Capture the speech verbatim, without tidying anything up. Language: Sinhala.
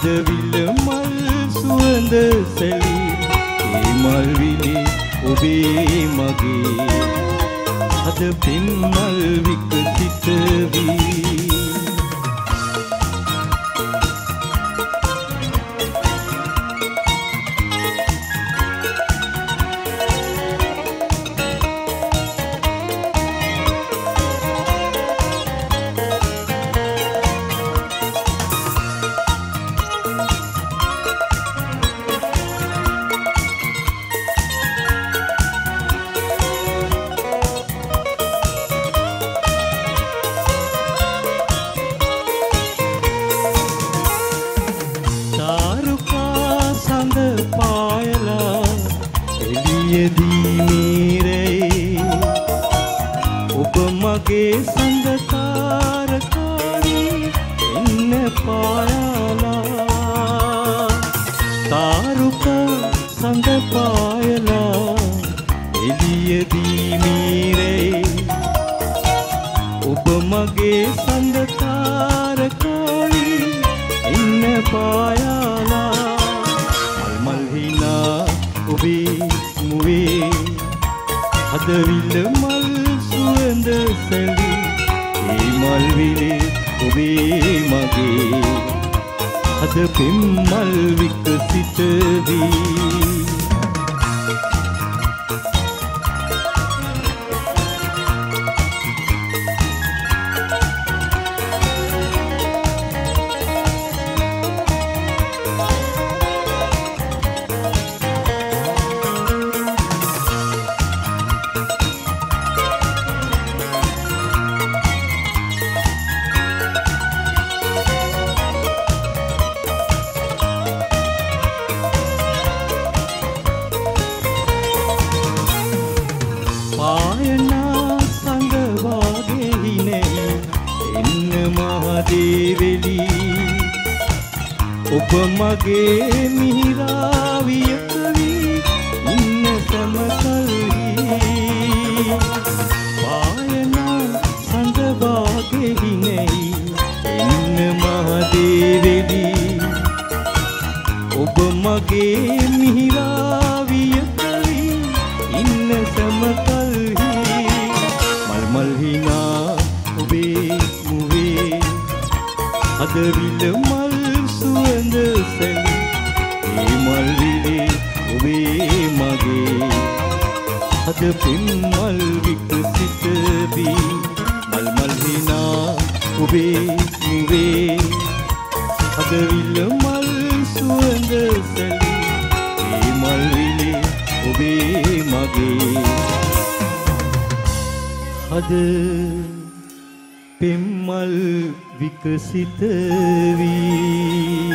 හදවිල මල් සුවඳ සැලී ඒ මල් විලේ ඔබේ මගේ හද පෙම්මල් විකසිත වී ඔබ මගේ සඳ තාරකාරී එන්න පායලා තාරුකා සඳ පායලා එළියදී මීරේ ඔබ මගේ සඳ තාරකාරී එන්න පායලා මල් මල් හිනා ඔබේ මුවේ හදවිල මල් සුවඳ සැලී ඒ මල් විලේ ඔබේ මගේ හද පෙම්මල් විකසිත වී පායනා සඳ වාගේ හිනේ එන්න මහදේවෙලි ඔබ මගේ මිහිරාවියක වී ඉන්න සමකල්හි පායනා සඳ වාගේ හිනේ එන්න මහදේවෙලි ඔබ මගේ මිහිරාවියක වී ඉන්න සමකල්හි මල් හිනා ඔබේ මුවේ හදවිල මල් සුවඳ සැලී ඒ මල් විලේ ඔබේ මගේ හද පෙම්මල් විකසිත වී මල් මල් හිනා ඔබේ මුවේ හදවිල මල් සුවඳ සැලී ඒ මල් විලේ ඔබේ මගේ හද පෙම්මල් විකසිත වී